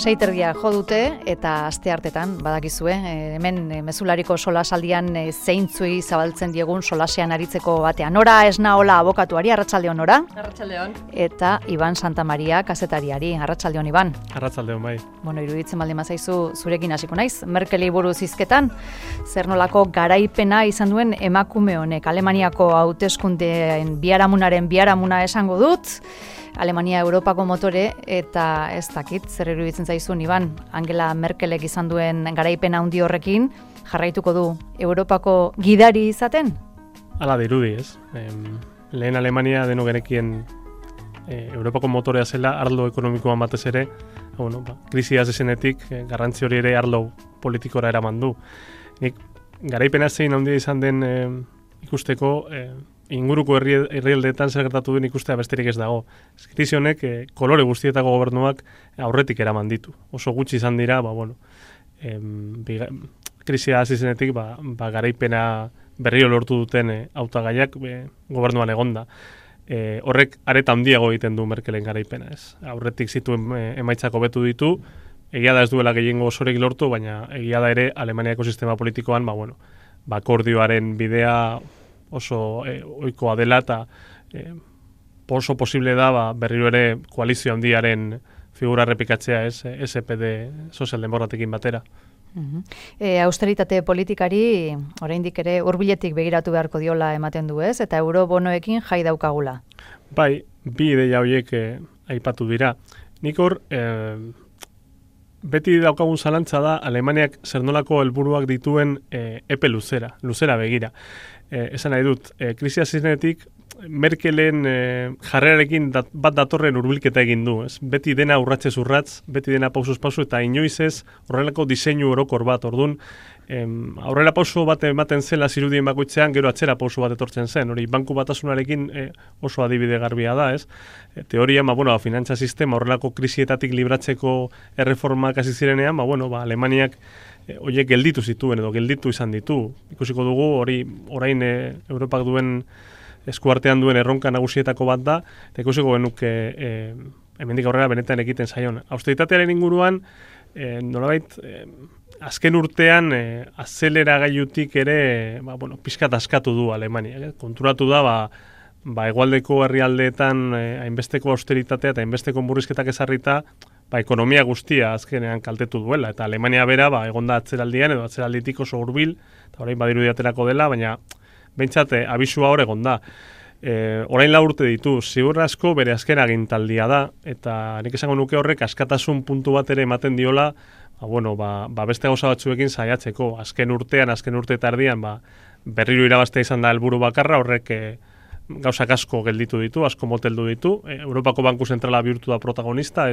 6:30 jo dute eta asteartetan badakizue, hemen mezulariko solasaldian zeintzuei zabaltzen diegun solasean aritzeko batean. Nora Esnaola abokatuari, arratsaldeon Nora. Arratsaldeon. Eta Iban Santamaria kazetariari, arratsaldeon Iban. Arratsaldeon bai. Bueno, iruditzen baldin bazaizu zurekin hasiko naiz. Merkeli buruz hizketan, zer nolako garaipena izan duen emakume honek. Alemaniako hauteskundeen biharamuna esango dut. Alemania Europako motore eta ez dakit zer iruditzen zaizun Iban, Angela Merkelek izan duen garaipena handi horrekin jarraituko du Europako gidari izaten? Hala dirudi, ez? Lehen Alemania denok genekien Europako motorea zela arlo ekonomikoan batez ere, krisia zezenetik garrantzi hori ere arlo politikora eraman du. Nik garaipena zein handia izan den ikusteko inguruko herrialdeetan zer gertatu duen ikustea besterik ez dago. Krisi honek kolore guztietako gobernuak aurretik eraman ditu. Oso gutxi izan dira, krisia hasi zenetik garaipena berriro lortu duten hautagaiak gobernuan egonda. Horrek areta handiago egiten du Merkelen garaipena, ez? Aurretik zituen emaitzak hobetu ditu, egia da ez duela gehiengo osorik lortu, baina egia da ere Alemaniako sistema politikoan, akordioaren bidea oso ohikoa dela eta oso posible da berriro ere koalizio handiaren figura errepikatzea SPD sozialdemokratekin batera. Austeritate politikari oraindik ere hurbiletik begiratu beharko diola ematen du, ez? Eta eurobonoekin jai daukagula. Bai, bi ideia horiek aipatu dira. Nik hor beti daukagun zalantza da Alemaniak zer nolako helburuak dituen epe luzera begira. Esan nahi dut, krisia zinetik Merkelen jarrerarekin bat datorren hurbilketa egin du. Ez? Beti dena urratsez urrats, beti dena pausuz pausu eta inoiz ez horrelako diseinu orokor bat. Orduan, aurrera pausu bat ematen zela zirudien bakoitzean, gero atzera pausu bat etortzen zen. Hori, banku batasunarekin oso adibide garbia da, ez? Teoria, finantza sistema horrelako krisietatik libratzeko erreformak hasi zirenean, Alemaniak horiek gelditu zituen edo gelditu izan ditu. Ikusiko dugu, orain Europak duen eskuartean duen erronka nagusietako bat da, eta ikusiko genuke hemendik aurrera benetan egiten zaion. Austeritatearen inguruan, nolabait, azken urtean azeleragailutik ere, pixkat askatu du Alemania. Konturatu da, hegoaldeko herrialdeetan hainbesteko austeritatea eta hainbesteko murrizketak ezarrita, ekonomia guztia azkenean kaltetu duela, eta Alemania bera egonda atzeraldian edo atzeralditik oso hurbil, eta orain badirudiaterako dela, baina behintzat abisua hor egonda. Orain 4 urte ditu, ziur asko bere azken agintaldia da, eta nik esango nuke horrek askatasun puntu bat ere ematen diola, beste gauza batzuekin saiatzeko. Azken urte tardian, berriro irabaztea izan da helburu bakarra, horrek gauzak asko gelditu ditu, asko moteldu ditu. Europako Banku Zentrala bihurtu da protagonista,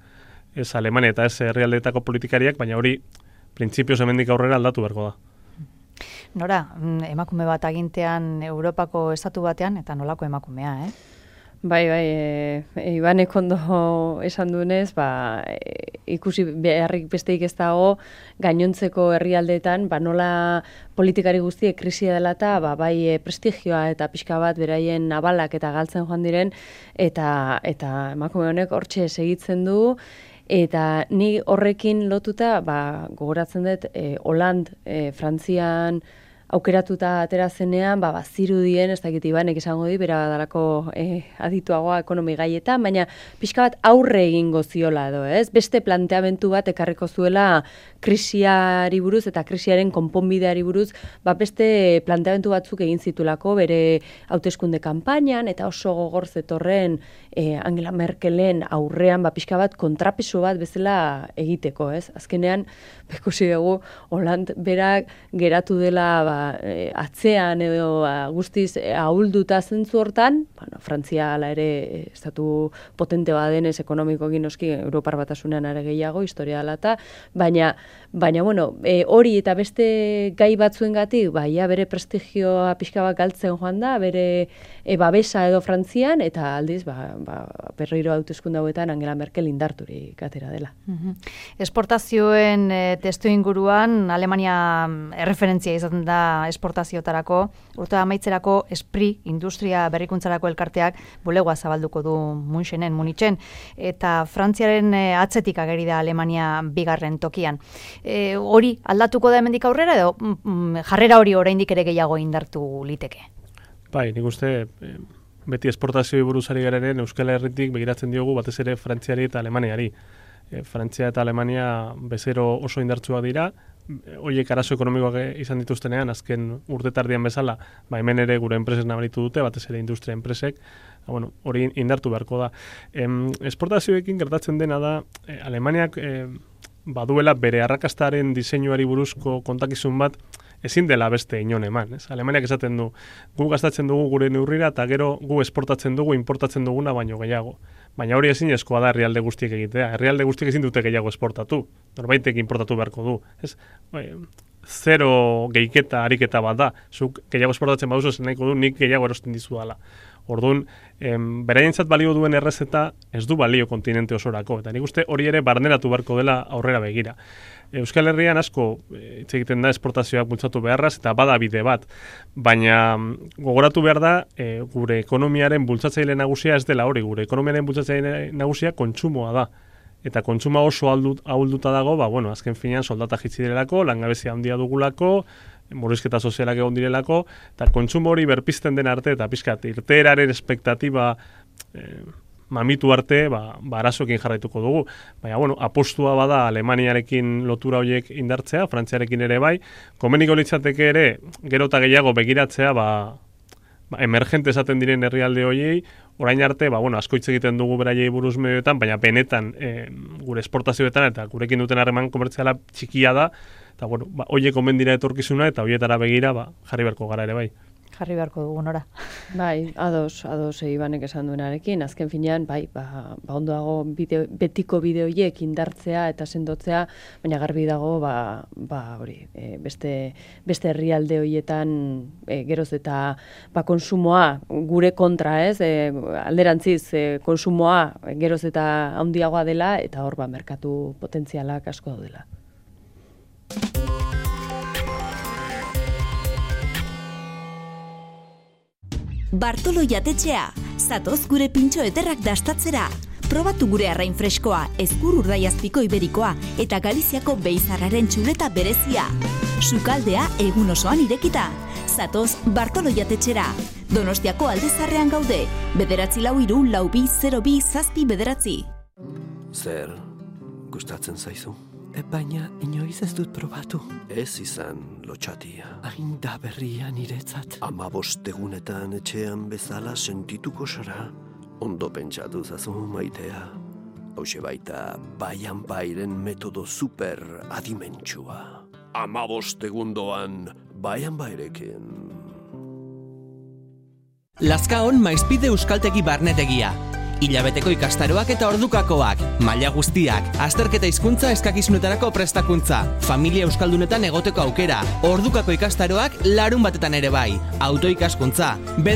ez Alemania eta ez herrialdeetako politikariak, baina hori printzipioz hemendik aurrera aldatu beharko da. Nora, emakume bat agintean Europako estatu batean, eta nolako emakumea, Bai, Ibanek ondo esan duenez, ikusi beharrik besteik ez dago gainontzeko herrialdeetan, nola politikari guztiek krisia dela eta bai prestigioa eta pixka bat beraien abalak eta galtzen joan diren, eta emakume honek hortxe segitzen du, eta ni horrekin lotuta, gogoratzen dut, Hollande, Frantzian aukeratuta atera zenean, zirudien, ez dakit Ibanek izango di, bera dalako adituagoa ekonomi gaietan, baina pixka bat aurre egingo ziola edo, ez? Beste planteamentu bat ekarriko zuela krisiari buruz eta krisiaren konponbideari buruz, beste planteamentu batzuk egin zitulako bere hauteskunde kanpainan eta oso gogor zetorren Angela Merkelen aurrean pixka bat kontrapeso bat bezala egiteko, ez? Azkenean, ikusi dugu, Hollande berak geratu dela atzean edo guztiz ahulduta zentzu hortan, Frantzia ala ere estatu potente badenez ekonomikoki noski Europar Batasunean are gehiago, historia dela eta, baina hori eta beste gai batzuengatik, bere prestigioa pixka bat galtzen joan da, bere babesa edo Frantzian, eta aldiz, berriro hauteskunde hauetan Angela Merkel indarturik atera dela. Esportazioen testu inguruan Alemania erreferentzia izan da dira esportaziotarako, urte amaitzerako Esprit industria berrikuntzarako elkarteak bulegoa zabalduko du Munitzen, eta Frantziaren atzetik ageri da Alemania bigarren tokian. Hori aldatuko da hemendik aurrera edo jarrera hori oraindik ere gehiago indartu liteke? Bai, nik uste beti esportazioi buruzari garenen Euskal Herritik begiratzen diogu batez ere Frantziari eta Alemaniari. Frantzia eta Alemania bezero oso indartsuak dira, horiek arazo ekonomikoak izan dituztenean, azken urtetardian bezala, hemen ere gure enpresek nabaritu dute, batez ere industria enpresek, hori indartu beharko da. Esportazioekin gertatzen dena da, Alemaniak baduela bere arrakastaren diseinuari buruzko kontakizun bat, ezin dela beste inon eman. Alemaniak esaten du, gu gastatzen dugu gure neurrira eta gero gu esportatzen dugu, importatzen duguna baino gehiago. Baina hori ezinezkoa da herrialde guztiek egitea. Herrialde guztiek ezin dute gehiago esportatu. Norbaitek importatu beharko du. Zero gehiketa, ariketa bat da. Zuk gehiago esportatzen baduzu esan nahiko du, nik gehiago erosten dizudala. Orduan, beraientzat balio duen errezeta ez du balio kontinente osorako. Eta nik uste hori ere barneratu beharko dela aurrera begira. Euskal Herrian asko hitz egiten da esportazioak bultzatu beharraz eta bada bide bat, baina gogoratu behar da gure ekonomiaren bultzatzaile nagusia ez dela hori, gure ekonomiaren bultzatzaile nagusia kontsumoa da. Eta kontsuma oso ahulduta dago, azken finean soldata jitsi direlako, langabezia handia dugulako, murrizketa sozialak egon direlako, eta kontsumo hori berpizten den arte, eta pixkat, irteeraren espektatiba mamitu arte, arazoekin jarraituko dugu. Baina, apostua bada Alemaniarekin lotura horiek indartzea, Frantziarekin ere bai, komeniko litzateke ere, gero eta gehiago begiratzea, emergente esaten diren herrialde horiei, orain arte, asko hitz egiten dugu beraiei buruz medioetan, baina benetan gure esportazioetan eta gurekin duten harreman komertziala txikia da, eta horiek omen dira etorkizuna eta horietara begira jarri beharko gara ere bai. Jarri beharko dugu nora. Bai, ados Ibanek esan duenarekin, azken finean, ondo dago betiko bideoiek indartzea eta sendotzea, baina garbi dago, hori, beste herrialde horietan geroz eta konsumoa gure kontra, alderantziz konsumoa geroz eta handiagoa dela, eta hor merkatu potentzialak asko daudela. Bartolo jatetxea, zatoz gure pintxo ederrak dastatzera. Probatu gure arrain freskoa, ezkur urdaiazpiko iberikoa eta Galiziako beizarraren txuleta berezia. Sukaldea egun osoan irekita. Zatoz Bartolo jatetxera. Donostiako Aldezarrean gaude. 943-4202-7 Zer, gustatzen zaizu? Baina inoiz ez dut probatu. Ez izan lotxatia. Hain da berria niretzat. 15 egunetan etxean bezala sentituko zara. Ondo pentsatu zazu maitea. Hauxe baita Baian Bairen metodo super adimentsua. 15 egundoan Baian Bairekin. Lazkaon Maizpide Euskaltegi barnetegia. Hilabeteko ikastaroak eta ordukakoak, maila guztiak, azterketa hizkuntza eskakizunetarako prestakuntza, familia euskaldunetan egoteko aukera, ordukako ikastaroak larun batetan ere bai, autoikaskuntza,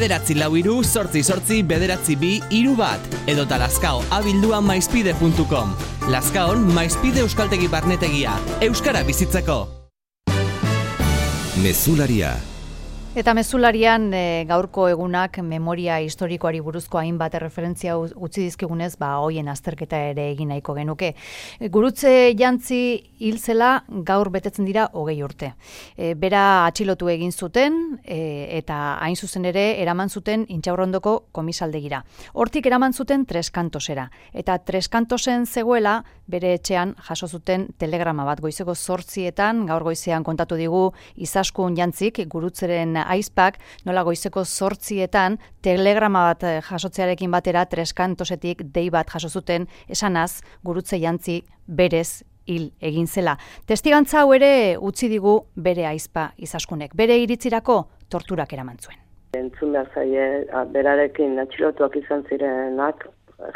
944-842-931, edota Lazkao abildua maizpide.com. Lazkaon Maizpide Euskaltegi barnetegia, euskara bizitzeko. Mezularia. Eta mezularian gaurko egunak memoria historikoari buruzko hainbat referentzia utzi dizkigunez, hoien azterketa ere egin nahiko genuke. Gurutze Jantzi hil zela gaur betetzen dira 20 urte. Bera atxilotu egin zuten eta hain zuzen ere eraman zuten Intxaurrondoko komisaldegira. Hortik eraman zuten Treskantosera. Eta Treskantosen zegoela bere etxean jaso zuten telegrama bat goizeko 8:00 gaur goizean kontatu digu Izaskun Jantzik gurutzeren aizpak nola goizeko 8:00 telegrama bat jasotzearekin batera Treskantosetik dei bat jaso zuten esanaz Gurutze Jantzi berez hil egin zela. Testigantza hau ere utzi digu bere aizpa Izaskunek. Bere iritzirako torturak eraman zuen. Entzun behar zaie, berarekin atxilotuak izan zirenak,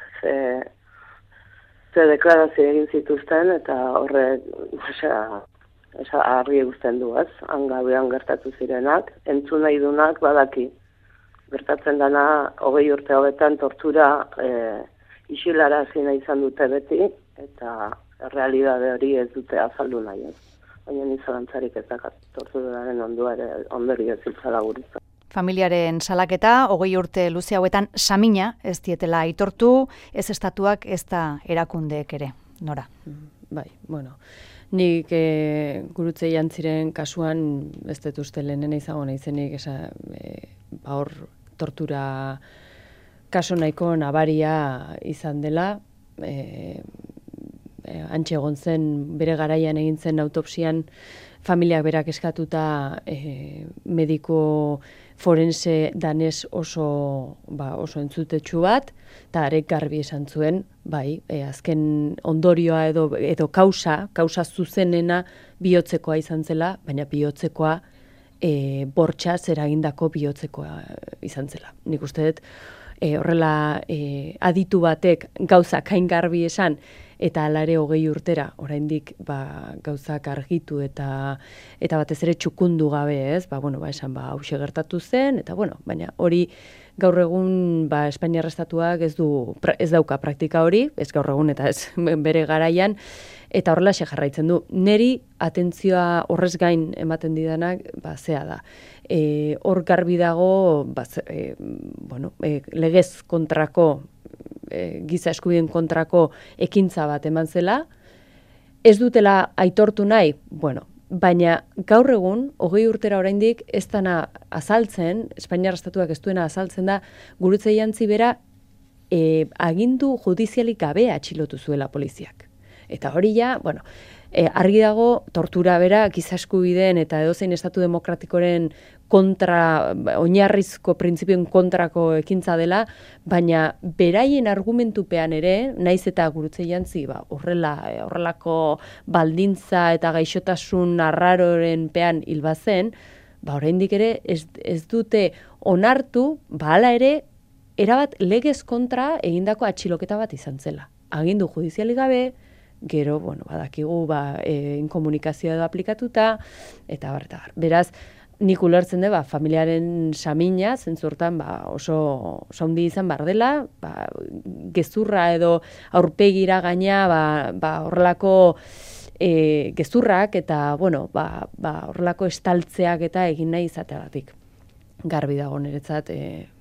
ze deklarazio egin zituzten eta horre argi guztien du, hangabean gertatu zirenak, entzun nahi dunak badaki. Gertatzen dana 20 urte hauetan tortura isilarazi nahi izan dute beti, eta realidade hori ez dute azaldu nahi. baina ni zalantzarik ez dakat torturaren ondorio ziltzala gurutzak. Familiaren salaketa, 20 urte luze hauetan samina ez dietela aitortu, ez estatuak ez da erakundeek ere, Nora. Bai, bueno, nik gurutze jantziren kasuan ez dut uste lehenen izango naizenik, hor tortura kaso nahiko nabaria izan dela, antxe egon zen, bere garaian egin zen autopsian, familiak berak eskatuta mediko forense danez oso entzutetsu bat, eta arek garbi esan zuen, bai, azken ondorioa edo kausa zuzenena bihotzekoa izan zela, baina bihotzekoa bortxaz eragindako bihotzekoa izan zela. Nik uste dut, horrela aditu batek gauzak hain garbi esan, eta alare 20 urtera, oraindik gauzak argitu eta batez ere txukundu gabe, ez? Esan, hauxe gertatu zen, eta baina hori gaur egun Espainiar estatuak ez dauka praktika hori, ez gaur egun eta ez bere garaian, eta horrela jarraitzen du. Neri atentzioa horrez gain ematen didanak, zea da. Hor garbi dago, legez kontrako, giza eskubideen kontrako ekintza bat eman zela, ez dutela aitortu nahi, baina gaur egun, 20 urtera oraindik ez dana azaltzen, Espainiar estatuak ez duena azaltzen da, gurutze jantzi bera agindu judizialik gabe atxilotu zuela poliziak. Eta hori ja, argi dago tortura bera giza eskubideen eta edozein estatu demokratikoren kontra, oinarrizko printzipioen kontrako ekintza dela, baina beraien argumentupean ere, naiz eta gurutze jantzi, horrelako baldintza eta gaixotasun arraroren pean hilbazen, oraindik ere ez dute onartu, hala ere, erabat legez kontra egindako atxiloketa bat izan zela. Agindu judizialik gabe, gero, badakigu, inkomunikazioa edo aplikatuta, eta beraz, nik ulertzen dut, familiaren samina, zentzurtan, oso handi izan behar dela, gezurra edo aurpegira gaina, horrelako gezurrak eta, horrelako estaltzeak eta egin nahi izateagatik. Garbi dago niretzat,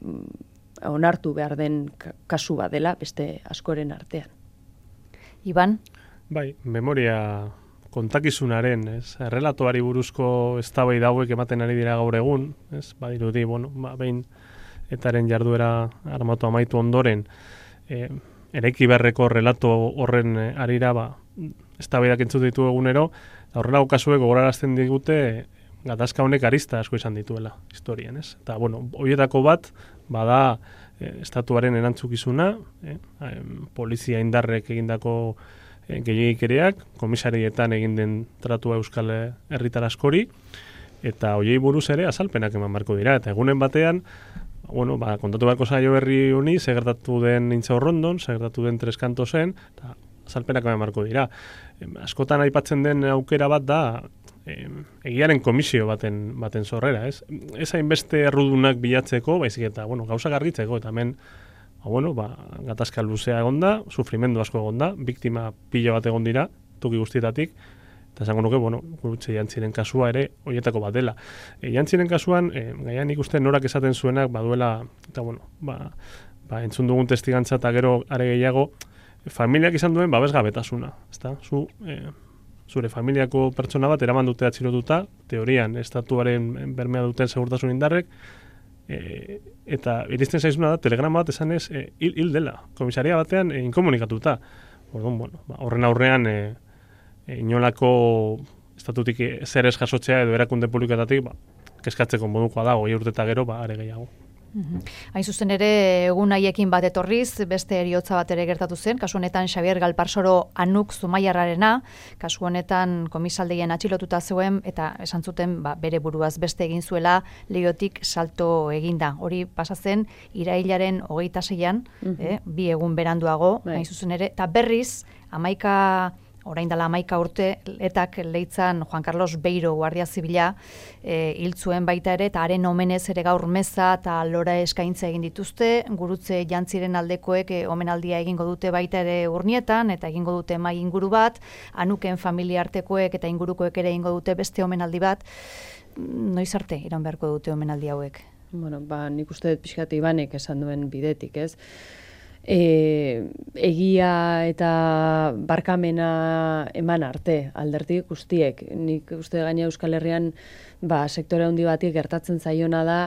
onartu behar den kasu bat dela, beste askoren artean. Iban? Bai, memoria kontakizunaren, errelatoari buruzko eztabaida hauek ematen ari dira gaur egun, badirudi, behin etaren jarduera armatu amaitu ondoren, eraiki beharreko relato horren arira, eztabaidak entzut ditu egunero, horrelako kasuek gogorarazten digute, gatazka honek arista asko izan dituela historian, Eta, horietako bat, bada estatuaren erantzukizuna, polizia indarrek egindako gehiagikeriak, komisarietan egin den tratua euskal herritar askori, eta hoiei buruz ere azalpenak eman barko dira. Eta egunen batean, kontatu beharko zaio berri honi, segertatu den Intxaurrondon, segertatu den Treskantosen, eta azalpenak eman barko dira. Askotan aipatzen den aukera bat da, egiaren komisio baten sorrera, ez? Ez hainbeste errudunak bilatzeko, baizik eta, gauzak argitzeko, eta hemen, gatazka luzea egonda, sufrimendu asko egonda, biktima pila bat egon dira, toki guztietatik, eta esango nuke, gurutze jantziren kasua ere, horietako bat dela. Jantziren kasuan, gaian ikusten norak esaten zuenak, baduela, eta entzun dugun testigantza eta gero are gehiago, familiak izan duen babesgabetasuna, ezta? Zure familiako pertsona bat eraman dute atxilotuta, teorian, estatuaren bermea duten segurtasun indarrek, eta iristen zaizuna da, telegrama bat esanez, hil dela, komisaria batean inkomunikatuta. Horren aurrean, inolako estatutik zer ez jasotzea edo erakunde publikoetatik, keskatzeko modukoa da, 20 urte eta gero, are gehiago. Hain zuzen ere, egun haiekin bat etorriz, beste eriotza bat ere gertatu zen, kasu honetan Xabier Galparsoro Anuk Zumaiarrarena, kasu honetan komisaldeien atxilotuta zeuen, eta esan zuten bere buruaz beste egin zuela leihotik salto eginda. Hori pasatzen irailaren 26an, 2 egun beranduago, hain zuzen ere, eta berriz, 11 orain dela 11 urte, etak leitzan Juan Carlos Beiro Guardia Zibila hil zuen baita ere, eta haren omenez ere gaur meza eta lora eskaintza egin dituzte, gurutze jantziren aldekoek omenaldia egingo dute baita ere Urnietan, eta egingo dute mai inguru bat, anuken familia artekoek eta ingurukoek ere egingo dute beste omenaldi bat. Noiz arte iraun beharko dute omenaldi hauek? Bueno, nik uste dut pixkat Ibanek esan duen bidetik, ez? Egia eta barkamena eman arte, alderdi guztiek. Nik uste gaina Euskal Herrian sektore handi batik gertatzen zaiona da,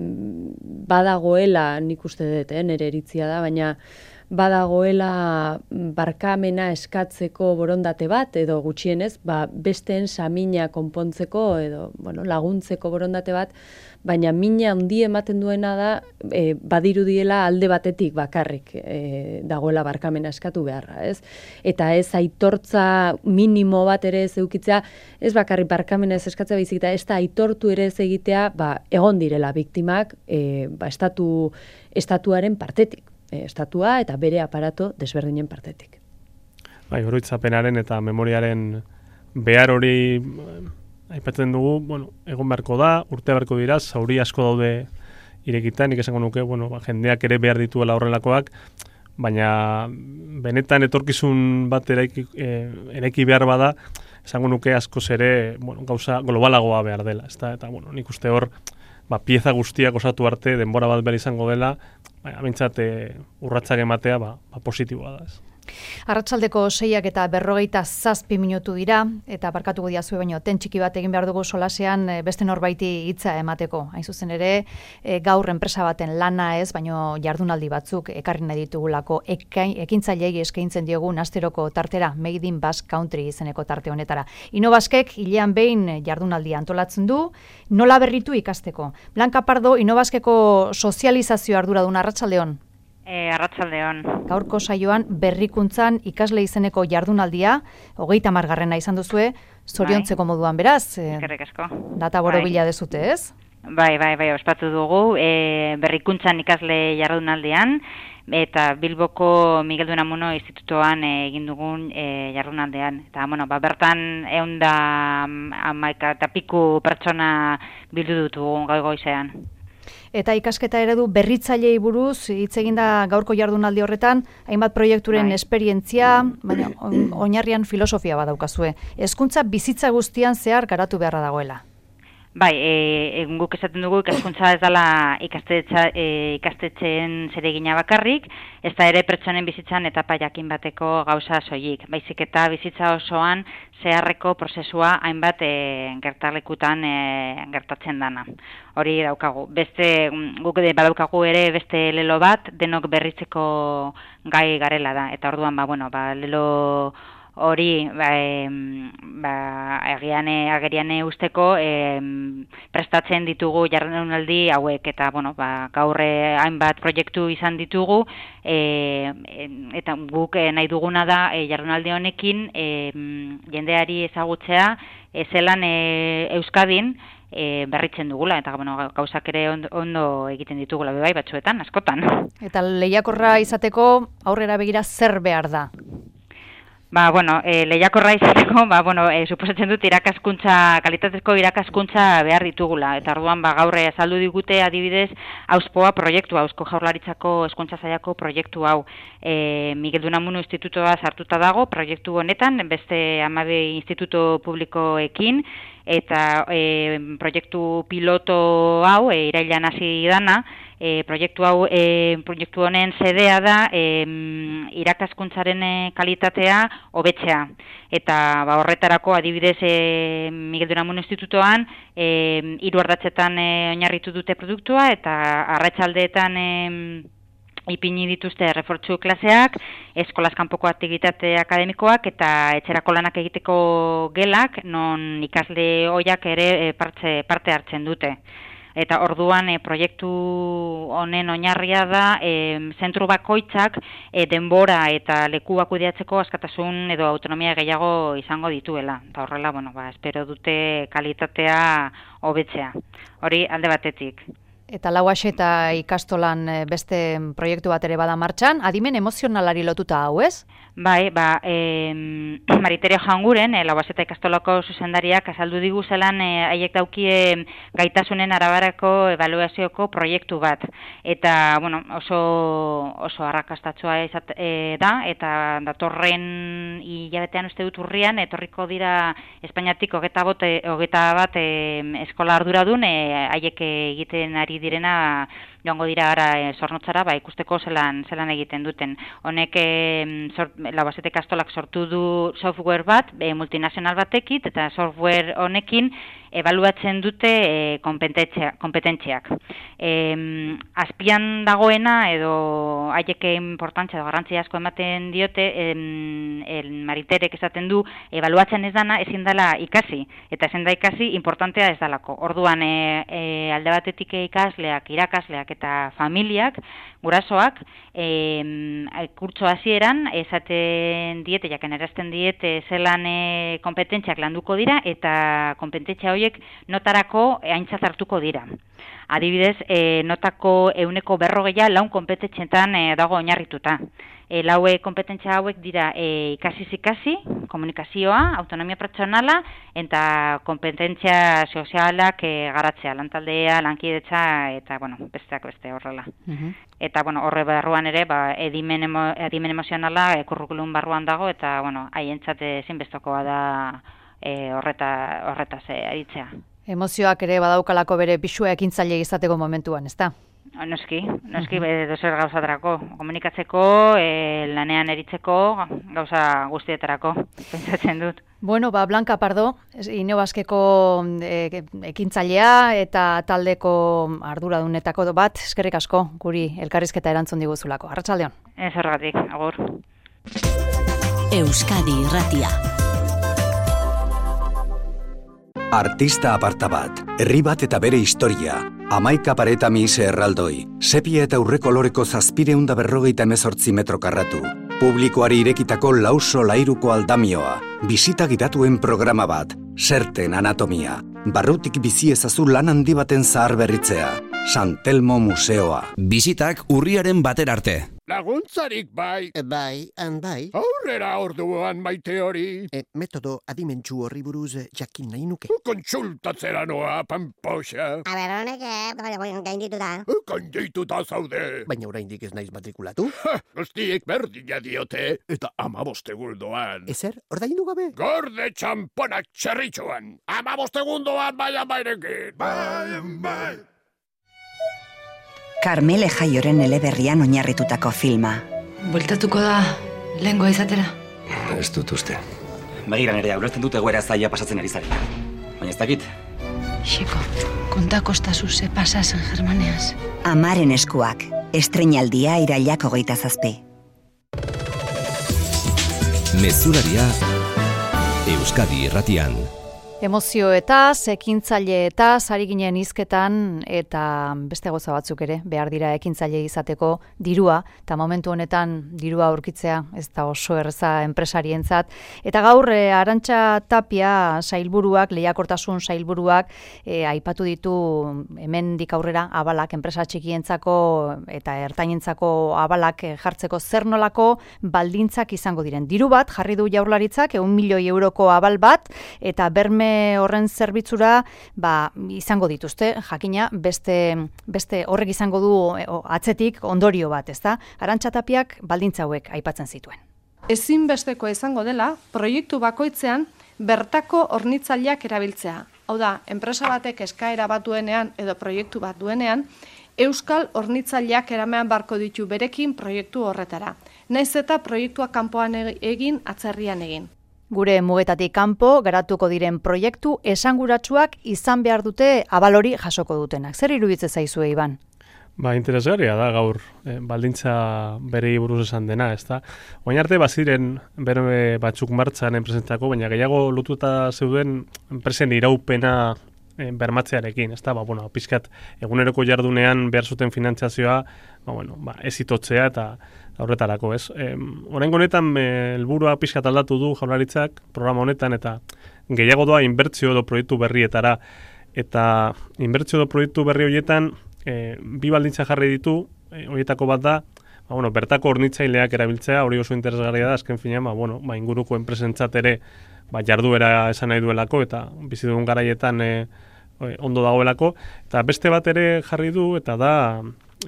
badagoela, nik uste dut, nire iritzia da, baina badagoela barkamena eskatzeko borondate bat, edo gutxienez, besteen samina konpontzeko, edo laguntzeko borondate bat, baina mina handi ematen duena da, badirudiela alde batetik bakarrik dagoela barkamena eskatu beharra, ez? Eta ez aitortza minimo bat ere ez eukitzea, ez bakarrik barkamena ez eskatzea baizik eta ez da aitortu ere ez egitea, egon direla biktimak estatuaren partetik. Estatua eta bere aparato desberdinen partetik. Oroitzapenaren eta memoriaren behar hori aipatzen dugu, egon beharko da, urte beharko dira, zauri asko daude irekitan, nik esango nuke, jendeak ere behar dituela horrelakoak, baina benetan etorkizun bat eraiki behar bada, esango nuke askoz ere, gauza globalagoa behar dela, eta nik uste hor, pieza guztiak osatu arte, denbora bat behar izango dela, amintzat urratsak ematea positiboa da. Arratsaldeko 6:47 minutu dira, eta barkatuko diazue baino, ten txiki bat egin behar dugu solasean beste norbaiti hitza emateko. Hain zuzen ere, gaur enpresa baten lana ez, baino jardunaldi batzuk ekarri nahi ditugulako ekintzailei eskaintzen diogun asteroko tartera, Made in Basque Country izeneko tarte honetara. Inobaskek hilean behin jardunaldi antolatzen du, nola berritu ikasteko. Blanca Pardo, Inobaskeko sozializazio arduradun, arratsaldeon. Arratsaldeon. Gaurko saioan berrikuntzan ikasle izeneko jardunaldia, 30. izan duzue, zoriontzeko moduan beraz. Eskerrik asko. Data borobila dezute, ez? Bai, ospatu dugu, berrikuntzan ikasle jardunaldian, eta Bilboko Miguel de Unamuno institutoan egin dugun jardunaldean. Eta, bertan 111 piku pertsona bildu dutu goizean. Eta ikasketa eredu berritzailei buruz hitz eginda gaurko jardunaldi horretan, hainbat proiekturen esperientzia, baina oinarrian filosofia badaukazue. Hezkuntza bizitza guztian zehar garatu beharra dagoela. Bai, guk esaten dugu ikaskuntza ez dela ikastetxeen zeregina bakarrik, ez da ere pertsonen bizitzan etapa jakin bateko gauza soilik. Baizik eta bizitza osoan zeharreko prozesua hainbat gertalekutan gertatzen dana. Hori daukagu. Guk badaukagu ere beste lelo bat, denok berritzeko gai garela da. Eta orduan, lelo hori agerian usteko prestatzen ditugu jardunaldi hauek, eta gaur hainbat proiektu izan ditugu, eta guk nahi duguna da jardunaldi honekin jendeari ezagutzea zelan Euskadin berritzen dugula, eta gauzak ere ondo egiten ditugula bai batzuetan, askotan. Eta lehiakorra izateko aurrera begira zer behar da? Lehiakorra izateko, suposatzen dut kalitatezko irakaskuntza behar ditugula. Eta orduan, gaur azaldu digute adibidez, Auspoa proiektua, Eusko Jaurlaritzako Hezkuntza Sailako proiektu hau. Miguel de Unamuno institutoa sartuta dago, proiektu honetan, beste 12 instituto publikoekin, eta proiektu piloto hau, irailean hasi dana, proiektu honen sedea da irakaskuntzaren kalitatea hobetzea. Eta horretarako adibidez Miguel de Unamuno institutoan 3 ardatzetan oinarritu dute produktua, eta arratsaldeetan ipini dituzte refortzu klaseak, eskolaz kanpoko aktibitate akademikoak eta etxerako lanak egiteko gelak, non ikasle hoiak ere parte hartzen dute. Eta orduan proiektu honen oinarria da zentru bakoitzak denbora eta lekua kudeatzeko askatasun edo autonomia gehiago izango dituela. Eta horrela, espero dute kalitatea hobetzea. Hori alde batetik. Eta Lauaxeta ikastolan beste proiektu bat ere bada martxan, adimen emozionalari lotuta hau, ez? Bai, Mariterio Janguren, Labaseta ikastolako zuzendariak azaldu digu zelan haiek daukie gaitasunen arabarako ebaluazioko proiektu bat. Eta, oso arrakastatsua da, eta datorren hilabetean uste dut urrian, etorriko dira Espainiatik 21 eskola arduradun, haiek egiten ari direna joango dira gara Zornotzara, ikusteko zelan egiten duten. Honek Labaseta ikastolak sortu du software bat, multinazional batekit, eta software honekin ebaluatzen dute kompetentziak. Azpian dagoena, edo haiek importantzia edo garrantzia asko ematen diote, Mariterek esaten du, ebaluatzen ez dana ezin dela ikasi, eta ezin da ikasi importantea ez dalako. Orduan, alde batetik ikasleak, irakasleak eta familiak, gurasoak, kurtso hasieran esaten diete, jakenerazten diete, zelan kompetentziak landuko dira, eta kompetentzia horiek notarako aintzat hartuko dira. Adibidez, notako 140 laun kompetentzietan dago oinarrituta. Laue kompetentzia hauek dira ikasi, komunikazioa, autonomia pertsonala, eta kompetentzia sozialak garatzea, lantaldea, lankidetza, eta, besteak beste horrela. Eta, horre barruan ere, edimen emozionala kurrikulum barruan dago, eta, haientzat ezinbestekoa da horretaz aritzea. Emozioak ere badaukalako bere pisua ekintzaile izateko momentuan, ezta? Noski, dozer gauzatarako, komunikatzeko, lanean eritzeko, gauza guztietarako, pentsatzen dut. Blanca Pardo, Innobasqueko ekintzailea eta taldeko arduradunetako bat, eskerrik asko guri elkarrizketa erantzun diguzulako. Arratsaldeon. Ez horregatik, agur. Euskadi Irratia. Artista aparta bat, herri bat eta bere historia, 11 pareta mise erraldoi, sepia eta urre koloreko 750 metro karratu, publikoari irekitako lauso lairuko aldamioa, bisita gidatuen programa bat, Serten anatomia, barrutik bizi ezazu lan handi baten zahar berritzea, San Telmo Museoa. Bisitak urriaren 1 arte. Laguntzarik bai. Bai, bai. Aurrera orduan maite hori. Metodo adimentsu horri buruz jakin nahi nuke. Kontsultatzera noa, Pampoxa. Honek, gaindituta. Gaindituta zaude. Baina oraindik ez naiz matrikulatu. Guztiek berdina diote, eta 15 egundoan. Ezer, ordaindu gabe? Gorde txamponak txerritxoan. 15 egundoan bairekin. Bai. Carmele Jaioren eleberrian oinarritutako filma. Bueltatuko da, lehengoa izatera. Ez dut uste. Begiran ere, ulertzen dut egoera zaila pasatzen ari zarela. Baina ez dakit. Xeko, konta kostazu ze pasazen Germaneaz. Amaren eskuak, estreinaldia irailak 27. Mezularia Euskadi Irratian. Emozioetaz, ekintzaileetaz, ari ginen hizketan eta beste gauza batzuk ere, behar dira ekintzaile izateko dirua, eta momentu honetan dirua aurkitzea, ez da oso erreza enpresarientzat. Eta gaur, Arantxa Tapia sailburuak, lehiakortasun sailburuak, aipatu ditu hemendik aurrera abalak, enpresa txikientzako eta ertainentzako abalak jartzeko zer nolako baldintzak izango diren. Diru bat, jarri du Jaurlaritzak, 1 milioi euroko abal bat, eta berme horren zerbitzura izango dituzte, jakina beste horrek izango du atzetik ondorio bat, ezta? Arantxa Tapiak baldintza hauek aipatzen zituen. Ezinbesteko izango dela, proiektu bakoitzean bertako hornitzaileak erabiltzea. Hau da, enpresa batek eskaera bat duenean edo proiektu bat duenean, euskal hornitzaileak eramean barko ditu berekin proiektu horretara. Naiz eta proiektua kanpoan egin, atzerrian egin. Gure mugetatik kanpo garatuko diren proiektu esanguratsuak izan behar dute abal hori jasoko dutenak. Zer iruditzen zaizue, Iban? Interesgarria da gaur baldintza berei buruz esan dena, ezta? Oin arte baziren berme batzuk martxan enpresentzako, baina gehiago lotuta zeuden enpresen iraupena bermatzearekin, ezta? Pizkat eguneroko jardunean behar zuten finantzazioa, ez itotzea eta horretarako, ez? Oraingo honetan helburua pizkat aldatu du Jaurlaritzak programa honetan eta gehiago doa inbertsio edo proiektu berrietara, eta inbertsio edo proiektu berri horietan bi baldintza jarri ditu, horietako bat da bertako hornitzaileak erabiltzea, hori oso interesgarria da, azken finean, inguruko enpresentzat ere, jarduera esan nahi duelako, eta bizi dugun garaietan ondo dagoelako, eta beste bat ere jarri du, eta da,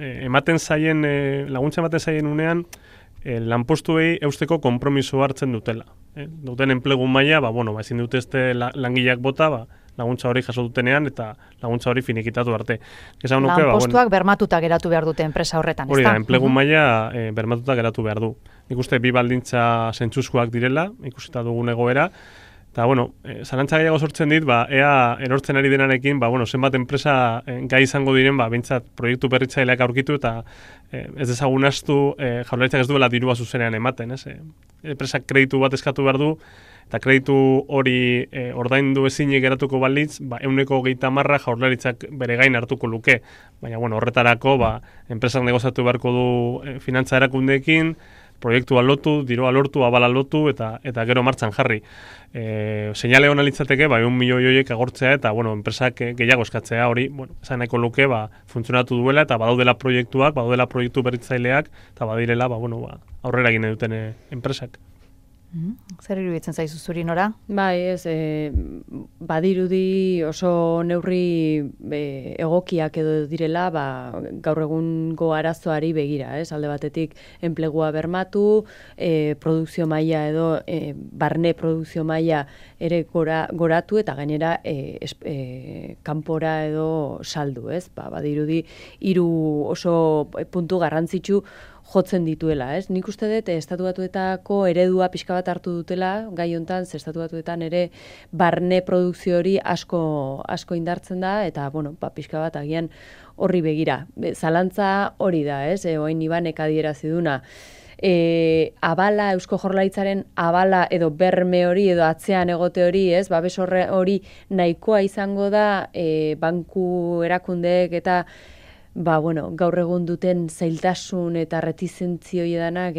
laguntza ematen zaien unean, lanpostuei eusteko konpromiso hartzen dutela. Duten enplegu maila, ezin dute langileak bota, laguntza hori jaso dutenean eta laguntza hori finikitatu arte. Lanpostuak bermatuta geratu behar dute enpresa horretan, hori da, enplegu maila bermatuta geratu behar du. Nik uste bi baldintza zentzuzkoak direla, ikusita dugun egoera, eta, zalantza gehiago sortzen dit, ea erortzen ari denarekin, zenbat enpresa gai izango diren, bintzat proiektu berritzaileak aurkitu, eta ez dezagun astu, Jaurlaritzak ez duela dirua zuzenean ematen, ez? Enpresak kreditu bat eskatu behar du, eta kreditu hori ordaindu ezinik geratuko balitz, 130 Jaurlaritzak bere gain hartuko luke. Baina, horretarako, enpresak negoziatu beharko du finantza erakundeekin, proiektua lotu, dirua lortu, abala lotu, eta gero martxan jarri. Seinale hona litzateke, 1 milioi horiek agortzea, eta, enpresak gehiago eskatzea hori, esan nahiko luke, funtzionatu duela, eta badaudela proiektuak, badaudela proiektu berritzaileak, eta badirela, aurrera egin duten enpresak. Zer iruditzen zaizu zuri, Nora? Bai, badirudi oso neurri egokiak edo direla, gaur egungo arazoari begira, alde batetik enplegua bermatu, produkzio maila edo barne produkzio maila ere goratu eta gainera kanpora edo saldu, badirudi 3 oso puntu garrantzitsu jotzen dituela, Nik uste dut Estatu Batuetako eredua pixka bat hartu dutela, gai hontan, Estatu Batuetan ere barne produkzio hori asko indartzen da, eta, pixka bat agian horri begira. Zalantza hori da, oain Ibanek adierazi duna. Abala, Eusko Jaurlaritzaren abala edo berme hori edo atzean egote hori, babes hori nahikoa izango da, banku erakundeek eta gaur egun duten zailtasun eta retizentzio edanak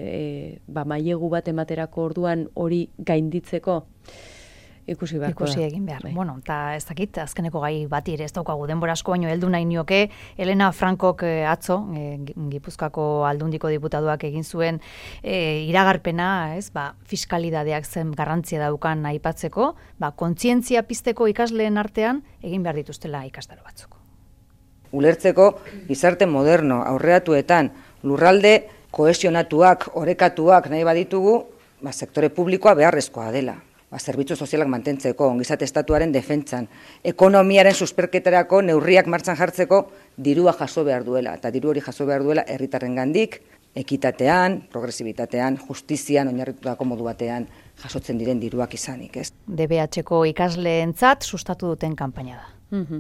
mailegu bat ematerako orduan hori gainditzeko ikusi beharko da. Ikusi egin behar. Eta ez dakit, azkeneko gai bati ere ez daukagu denbora asko, baino heldu nahi nioke, Elena Frankok atzo, Gipuzkoako Aldundiko diputatuak egin zuen iragarpena, fiskalidadeak zen garrantzia daukan aipatzeko, kontzientzia pizteko ikasleen artean egin behar dituztela ikastaro batzuk. Ulertzeko gizarte moderno aurreratuetan lurralde kohesionatuak, orekatuak nahi baditugu, sektore publikoa beharrezkoa dela. Zerbitzu sozialak mantentzeko, ongizate estatuaren defentsan, ekonomiaren susperketarako neurriak martxan jartzeko dirua jaso behar duela. Eta diru hori jaso behar duela herritarrengandik, ekitatean, progresibitatean, justizian, oinarritutako modu batean jasotzen diren diruak izanik. DBH-ko ikasleentzat sustatu duten kanpaina da.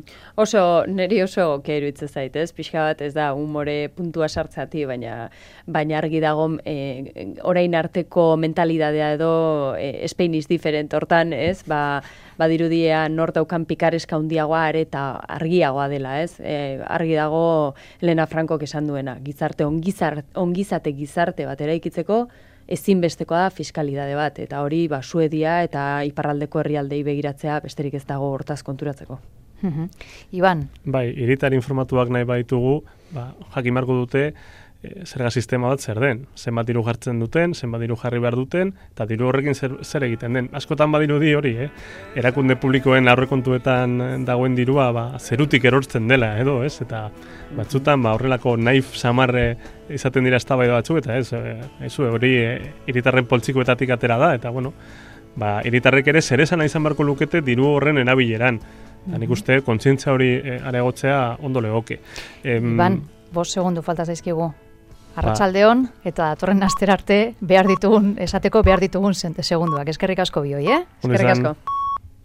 Neri oso iruditzen zait, pixka bat ez da umore puntua sartzati, baina argi dago orain arteko mentalidadea edo Spainish different hortan, badirudia nor daukan pikareska handiagoa eta argiagoa dela, argi dago Elena Frankok esan duena, ongizate gizarte bat eraikitzeko ezinbestekoa da fiskalidade bat, eta hori Suedia eta iparraldeko herrialdei begiratzea besterik ez dago hortaz konturatzeko. Iban? Bai, hiritar informatuak nahi baditugu, jakin marko dute zerga sistema bat zer den. Zenbat diru jartzen duten, zenbat diru jarri behar duten, eta diru horrekin zer egiten den. Askotan badirudi hori, erakunde publikoen aurrekontuetan dagoen dirua zerutik erortzen dela, eta batzutan horrelako naif samarre izaten dira eztabaida batzuk, eta hori hiritarren poltsikoetatik atera da, eta hiritarrek ere zer esana izan beharko lukete diru horren erabileran. Nik uste, kontzientzia hori areagotzea ondo legoke. Iban, 5 segundu falta zaizkigu. Arratsaldeon eta datorren astera arte esateko behar ditugun segunduak. Eskerrik asko bioi, Eskerrik asko.